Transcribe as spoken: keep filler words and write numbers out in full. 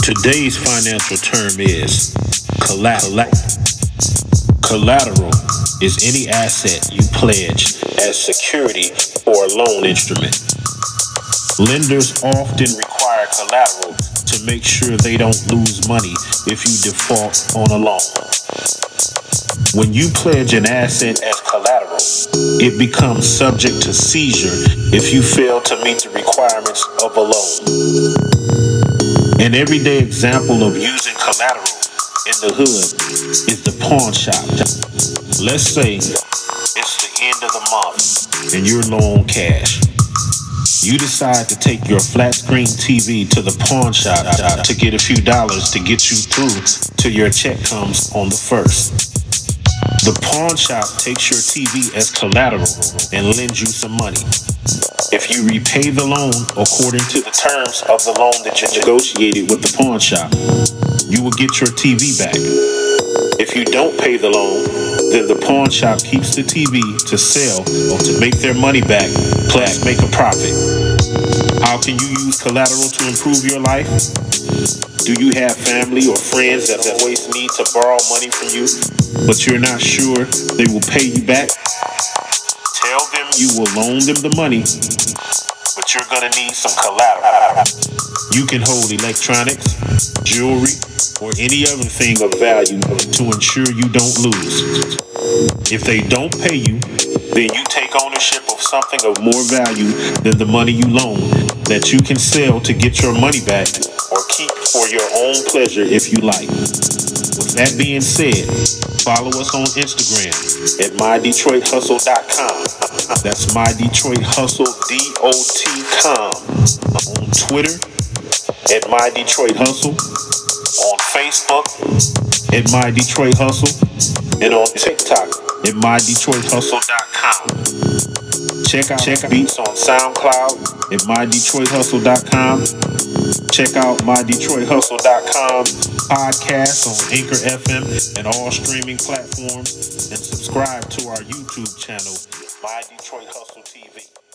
Today's financial term is collateral. Collateral is any asset you pledge as security for a loan instrument. Lenders often require collateral to make sure they don't lose money if you default on a loan. When you pledge an asset as collateral, it becomes subject to seizure if you fail to meet the requirements of a loan. An everyday example of using collateral in the hood is the pawn shop. Let's say it's the end of the month and you're low on cash. You decide to take your flat screen T V to the pawn shop to get a few dollars to get you through till your check comes on the first. The pawn shop takes your T V as collateral and lends you some money. If you repay the loan according to the terms of the loan that you negotiated with the pawn shop, you will get your T V back. If you don't pay the loan, then the pawn shop keeps the T V to sell or to make their money back, plus make a profit. How can you use collateral to improve your life? Do you have family or friends that always need to borrow money from you, but you're not sure they will pay you back? Tell them you will loan them the money, but you're gonna need some collateral. You can hold electronics, jewelry, or any other thing of value to ensure you don't lose. If they don't pay you, then you take ownership of something of more value than the money you loan that you can sell to get your money back or keep for your own pleasure if you like. With that being said, follow us on Instagram at my detroit hustle dot com. That's MyDetroitHustle, D O T com. On Twitter at MyDetroitHustle. On Facebook at MyDetroitHustle. And on TikTok at my detroit hustle dot com. Check out Check beats on SoundCloud at my detroit hustle dot com. Check out my detroit hustle dot com podcast on Anchor F M and all streaming platforms, and subscribe to our YouTube channel, My Detroit Hustle T V.